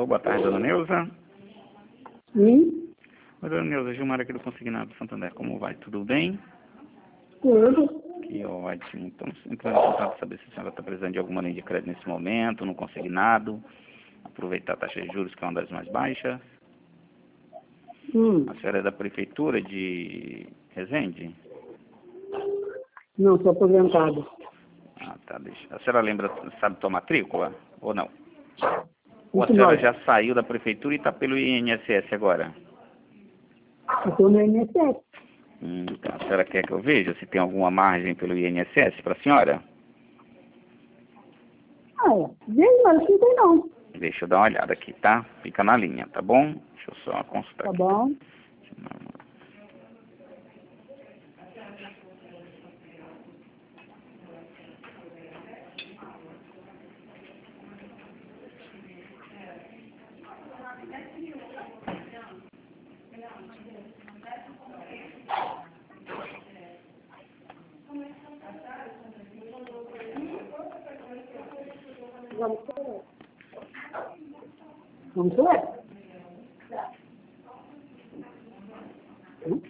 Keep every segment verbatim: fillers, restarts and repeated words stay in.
boa tarde, dona Neuza. Sim, Oi, dona Neuza, Gilmar aqui do Consignado Santander. Como vai? Tudo bem? tudo. Que ótimo. Estamos entrando em contato para saber se a senhora está precisando de alguma linha de crédito nesse momento, no consignado. Aproveitar a taxa de juros, que é uma das mais baixas. Hum, A senhora é da Prefeitura de Resende? não, sou aposentado. Ah, tá. Deixa. A senhora lembra, sabe tua matrícula? Ou não? Ou a Muito senhora mal. já saiu da Prefeitura e está pelo I N S S agora? Eu estou no I N S S. Hum, então, a senhora quer que eu veja se tem alguma margem pelo I N S S para a senhora? Ah, é. Veja, mas não tem não. Deixa eu dar uma olhada aqui, tá? Fica na linha, tá bom? Deixa eu só consultar Tá aqui. bom? Vamos ver? Hum?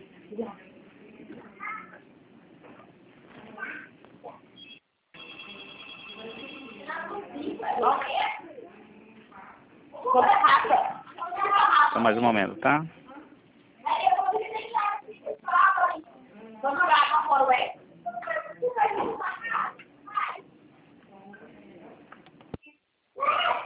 Só mais um momento, tá?